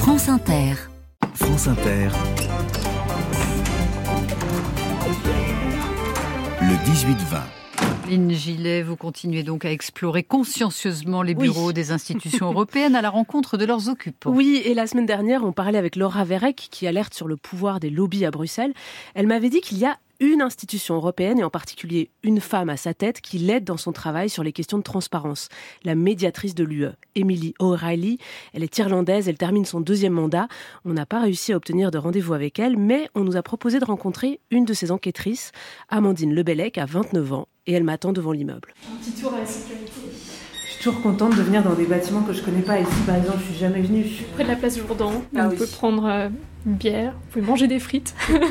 France Inter. France Inter. Le 18-20. Lynn Gillet, vous continuez donc à explorer consciencieusement les bureaux des institutions européennes à la rencontre de leurs occupants. Oui, et la semaine dernière, on parlait avec Laura Verreck qui alerte sur le pouvoir des lobbies à Bruxelles. Elle m'avait dit qu'il y a une institution européenne, et en particulier une femme à sa tête, qui l'aide dans son travail sur les questions de transparence. La médiatrice de l'UE, Emily O'Reilly. Elle est irlandaise, elle termine son 2e mandat. On n'a pas réussi à obtenir de rendez-vous avec elle, mais on nous a proposé de rencontrer une de ses enquêtrices, Amandine Lebellec, à 29 ans, et elle m'attend devant l'immeuble. Un petit tour à la sécurité. Je suis toujours contente de venir dans des bâtiments que je connais pas. Ici, par exemple, je suis jamais venue. Près de la place Jourdan, Ah on oui. peut prendre une bière, vous pouvez manger des frites.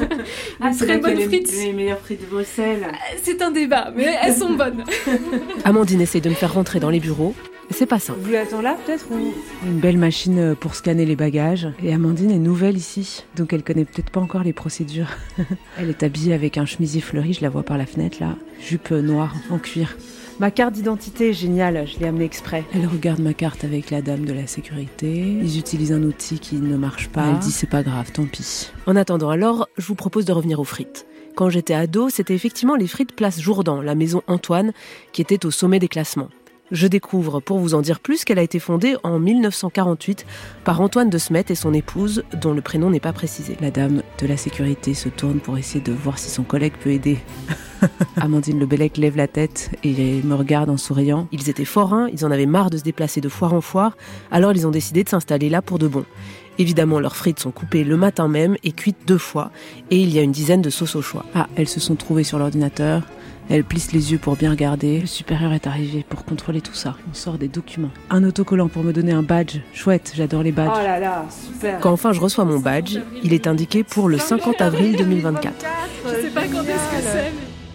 C'est très là qu'il bonnes y a frites. les meilleures frites de Bruxelles. C'est un débat, mais elles sont bonnes. Amandine essaie de me faire rentrer dans les bureaux. C'est pas simple. Vous l'attendez là, peut-être ou... Une belle machine pour scanner les bagages. Et Amandine est nouvelle ici, donc elle connaît peut-être pas encore les procédures. Elle est habillée avec un chemisier fleuri, je la vois par la fenêtre là. Jupe noire en cuir. Ma carte d'identité est géniale, je l'ai amenée exprès. Elle regarde ma carte avec la dame de la sécurité. Ils utilisent un outil qui ne marche pas. Elle dit c'est pas grave, tant pis. En attendant alors, je vous propose de revenir aux frites. Quand j'étais ado, c'était effectivement les frites Place Jourdan, la maison Antoine, qui était au sommet des classements. Je découvre, pour vous en dire plus, qu'elle a été fondée en 1948 par Antoine de Smet et son épouse, dont le prénom n'est pas précisé. La dame de la sécurité se tourne pour essayer de voir si son collègue peut aider. Amandine Lebellec lève la tête et me regarde en souriant. Ils étaient forains, ils en avaient marre de se déplacer de foire en foire, alors ils ont décidé de s'installer là pour de bon. Évidemment, leurs frites sont coupées le matin même et cuites 2 fois, et il y a une dizaine de sauces au choix. Ah, elles se sont trouvées sur l'ordinateur. Elle plisse les yeux pour bien regarder. Le supérieur est arrivé pour contrôler tout ça. On sort des documents. Un autocollant pour me donner un badge. Chouette, j'adore les badges. Oh là là, super. Quand enfin je reçois mon badge, il est indiqué pour le 50 avril 2024. Je sais pas quand est-ce que c'est,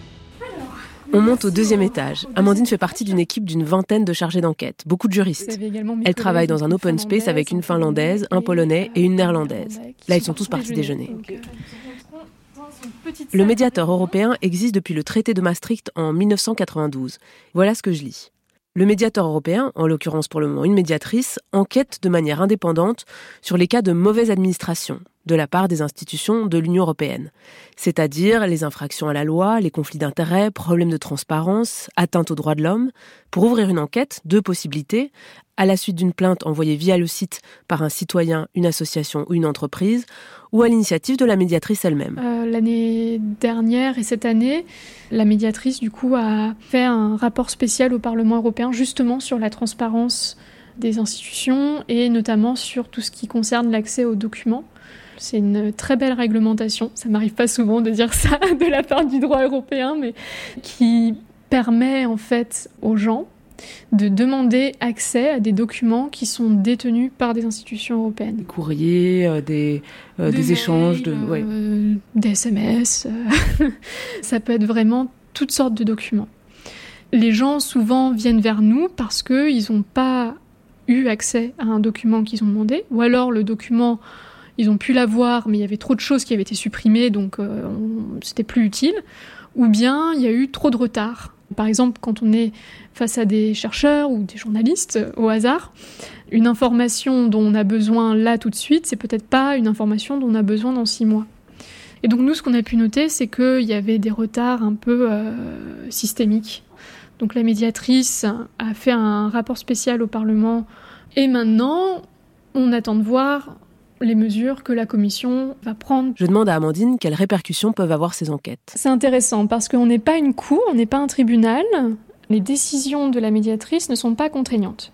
mais... On monte au 2e étage. Amandine fait partie d'une équipe d'une vingtaine de chargés d'enquête, beaucoup de Vous juristes. avez également mes Elle travaille collègues, dans un une open space avec une finlandaise, un polonais et une néerlandaise. Là, ils sont tous partis déjeuner. Le médiateur européen existe depuis le traité de Maastricht en 1992. Voilà ce que je lis. Le médiateur européen, en l'occurrence pour le moment une médiatrice, enquête de manière indépendante sur les cas de mauvaise administration de la part des institutions de l'Union européenne, c'est-à-dire les infractions à la loi, les conflits d'intérêts, problèmes de transparence, atteintes aux droits de l'homme. Pour ouvrir une enquête, 2 possibilités, à la suite d'une plainte envoyée via le site par un citoyen, une association ou une entreprise, ou à l'initiative de la médiatrice elle-même. L'année dernière et cette année, la médiatrice du coup a fait un rapport spécial au Parlement européen justement sur la transparence des institutions et notamment sur tout ce qui concerne l'accès aux documents. C'est une très belle réglementation, ça m'arrive pas souvent de dire ça de la part du droit européen, mais qui permet en fait aux gens de demander accès à des documents qui sont détenus par des institutions européennes. Des courriers, des échanges, des SMS, ça peut être vraiment toutes sortes de documents. Les gens souvent viennent vers nous parce qu'ils n'ont pas eu accès à un document qu'ils ont demandé, ou alors le document, ils ont pu l'avoir, mais il y avait trop de choses qui avaient été supprimées, donc c'était plus utile, ou bien il y a eu trop de retard. Par exemple, quand on est face à des chercheurs ou des journalistes au hasard, une information dont on a besoin là tout de suite, c'est peut-être pas une information dont on a besoin dans 6 mois. Et donc nous, ce qu'on a pu noter, c'est qu'il y avait des retards un peu systémiques. Donc la médiatrice a fait un rapport spécial au Parlement et maintenant, on attend de voir les mesures que la Commission va prendre. Je demande à Amandine quelles répercussions peuvent avoir ces enquêtes. C'est intéressant parce qu'on n'est pas une cour, on n'est pas un tribunal. Les décisions de la médiatrice ne sont pas contraignantes.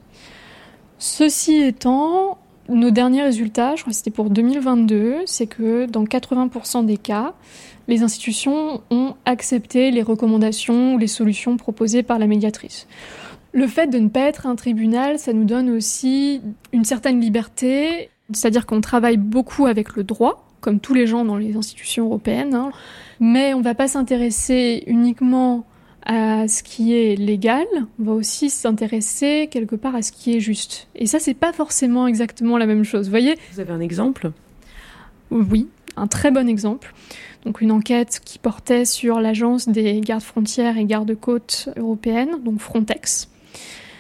Ceci étant, nos derniers résultats, je crois que c'était pour 2022, c'est que dans 80% des cas, les institutions ont accepté les recommandations ou les solutions proposées par la médiatrice. Le fait de ne pas être un tribunal, ça nous donne aussi une certaine liberté, c'est-à-dire qu'on travaille beaucoup avec le droit, comme tous les gens dans les institutions européennes, mais on ne va pas s'intéresser uniquement à ce qui est légal, on va aussi s'intéresser quelque part à ce qui est juste. Et ça, c'est pas forcément exactement la même chose, vous voyez ? Vous avez un exemple ? Oui, un très bon exemple. Donc une enquête qui portait sur l'agence des gardes-frontières et gardes-côtes européennes, donc Frontex,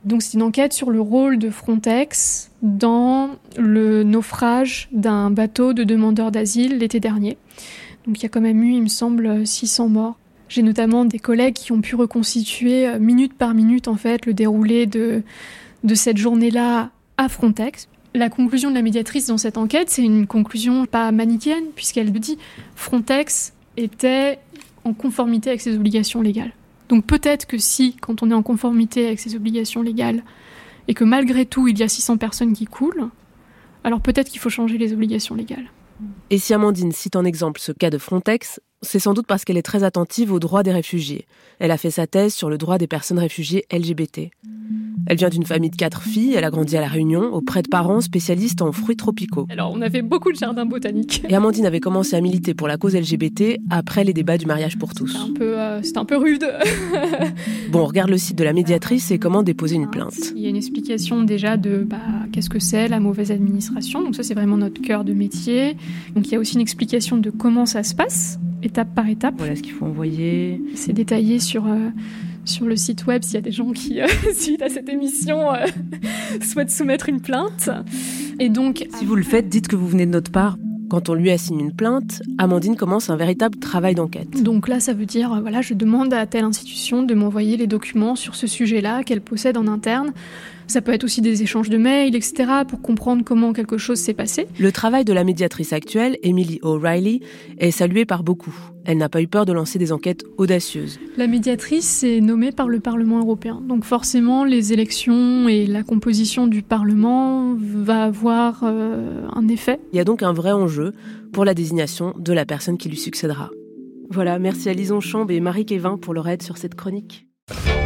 Donc c'est une enquête sur le rôle de Frontex dans le naufrage d'un bateau de demandeurs d'asile l'été dernier. Donc il y a quand même eu, il me semble, 600 morts. J'ai notamment des collègues qui ont pu reconstituer minute par minute en fait le déroulé de cette journée-là à Frontex. La conclusion de la médiatrice dans cette enquête, c'est une conclusion pas manichéenne, puisqu'elle dit Frontex était en conformité avec ses obligations légales. Donc peut-être que si, quand on est en conformité avec ses obligations légales, et que malgré tout, il y a 600 personnes qui coulent, alors peut-être qu'il faut changer les obligations légales. Et si Amandine cite en exemple ce cas de Frontex, c'est sans doute parce qu'elle est très attentive aux droits des réfugiés. Elle a fait sa thèse sur le droit des personnes réfugiées LGBT. Elle vient d'une famille de 4 filles, elle a grandi à La Réunion, auprès de parents spécialistes en fruits tropicaux. Alors on a fait beaucoup de jardins botaniques. Et Amandine avait commencé à militer pour la cause LGBT après les débats du mariage pour tous. C'était un peu rude. Bon, on regarde le site de la médiatrice et comment déposer une plainte. Il y a une explication déjà de qu'est-ce que c'est la mauvaise administration. Donc ça c'est vraiment notre cœur de métier. Donc il y a aussi une explication de comment ça se passe, étape par étape. Voilà ce qu'il faut envoyer. C'est détaillé sur le site web s'il y a des gens qui, suite à cette émission, souhaitent soumettre une plainte. Et donc, si vous le faites, dites que vous venez de notre part. Quand on lui assigne une plainte, Amandine commence un véritable travail d'enquête. Donc là, ça veut dire, je demande à telle institution de m'envoyer les documents sur ce sujet-là qu'elle possède en interne. Ça peut être aussi des échanges de mails, etc., pour comprendre comment quelque chose s'est passé. Le travail de la médiatrice actuelle, Emily O'Reilly, est salué par beaucoup. Elle n'a pas eu peur de lancer des enquêtes audacieuses. La médiatrice est nommée par le Parlement européen. Donc forcément, les élections et la composition du Parlement va avoir un effet. Il y a donc un vrai enjeu pour la désignation de la personne qui lui succédera. Voilà, merci à Lison Chambe et Marie Kévin pour leur aide sur cette chronique.